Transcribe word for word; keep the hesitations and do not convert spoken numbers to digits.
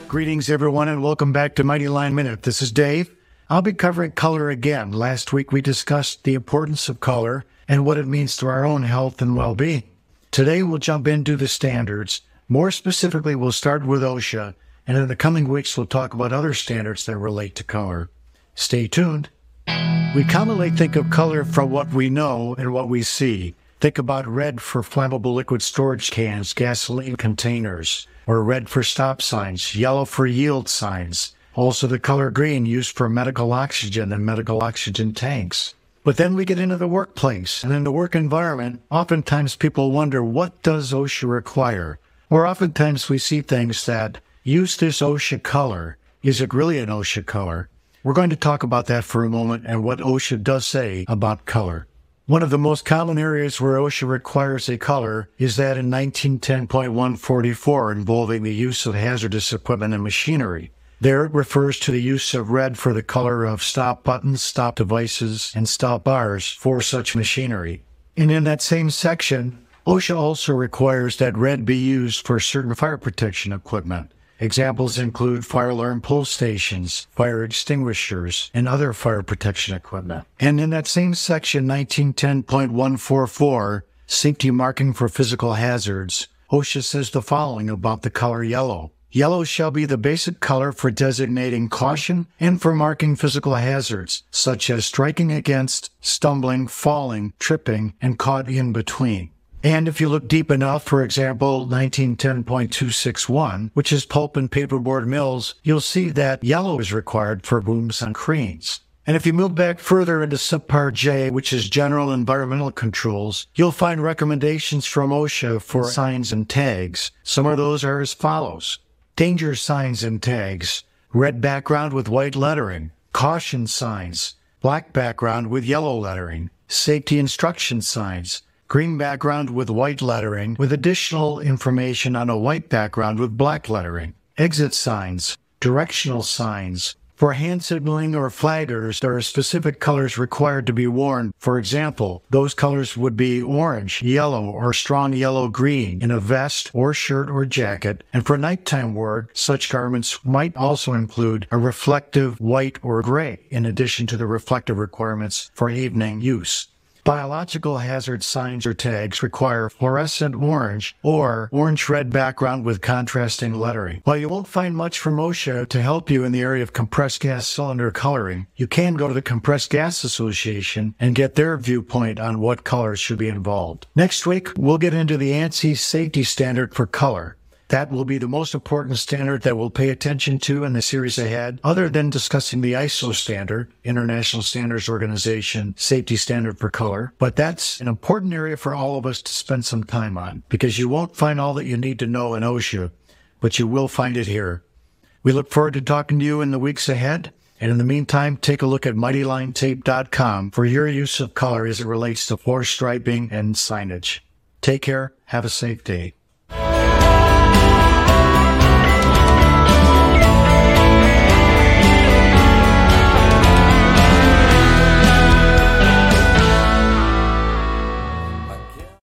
Greetings, everyone, and welcome back to Mighty Line Minute. This is Dave. I'll be covering color again. Last week, we discussed the importance of color and what it means to our own health and well-being. Today, we'll jump into the standards. More specifically, we'll start with OSHA, and in the coming weeks, we'll talk about other standards that relate to color. Stay tuned. We commonly think of color from what we know and what we see. Think about red for flammable liquid storage cans, gasoline containers, or red for stop signs, yellow for yield signs. Also the color green used for medical oxygen and medical oxygen tanks. But then we get into the workplace, and in the work environment, oftentimes people wonder, what does OSHA require? Or oftentimes we see things that use this OSHA color. Is it really an OSHA color? We're going to talk about that for a moment and what OSHA does say about color. One of the most common areas where OSHA requires a color is that in nineteen ten point one forty-four involving the use of hazardous equipment and machinery. There it refers to the use of red for the color of stop buttons, stop devices, and stop bars for such machinery. And in that same section, OSHA also requires that red be used for certain fire protection equipment. Examples include fire alarm pull stations, fire extinguishers, and other fire protection equipment. And in that same section, nineteen ten point one forty-four, Safety Marking for Physical Hazards, OSHA says the following about the color yellow. Yellow shall be the basic color for designating caution and for marking physical hazards, such as striking against, stumbling, falling, tripping, and caught in between. And if you look deep enough, for example, nineteen ten point two sixty-one, which is pulp and paperboard mills, you'll see that yellow is required for booms and cranes. And if you move back further into subpart J, which is general environmental controls, you'll find recommendations from OSHA for signs and tags. Some of those are as follows. Danger signs and tags, red background with white lettering, caution signs, black background with yellow lettering, safety instruction signs, green background with white lettering with additional information on a white background with black lettering, exit signs, directional signs. For hand signaling or flaggers, there are specific colors required to be worn. For example, those colors would be orange, yellow, or strong yellow-green in a vest or shirt or jacket. And for nighttime work, such garments might also include a reflective white or gray, in addition to the reflective requirements for evening use. Biological hazard signs or tags require fluorescent orange or orange-red background with contrasting lettering. While you won't find much from OSHA to help you in the area of compressed gas cylinder coloring, you can go to the Compressed Gas Association and get their viewpoint on what colors should be involved. Next week, we'll get into the ANSI safety standard for color. That will be the most important standard that we'll pay attention to in the series ahead, other than discussing the I S O standard, International Standards Organization Safety Standard for Color. But that's an important area for all of us to spend some time on, because you won't find all that you need to know in OSHA, but you will find it here. We look forward to talking to you in the weeks ahead. And in the meantime, take a look at mighty line tape dot com for your use of color as it relates to floor striping and signage. Take care. Have a safe day.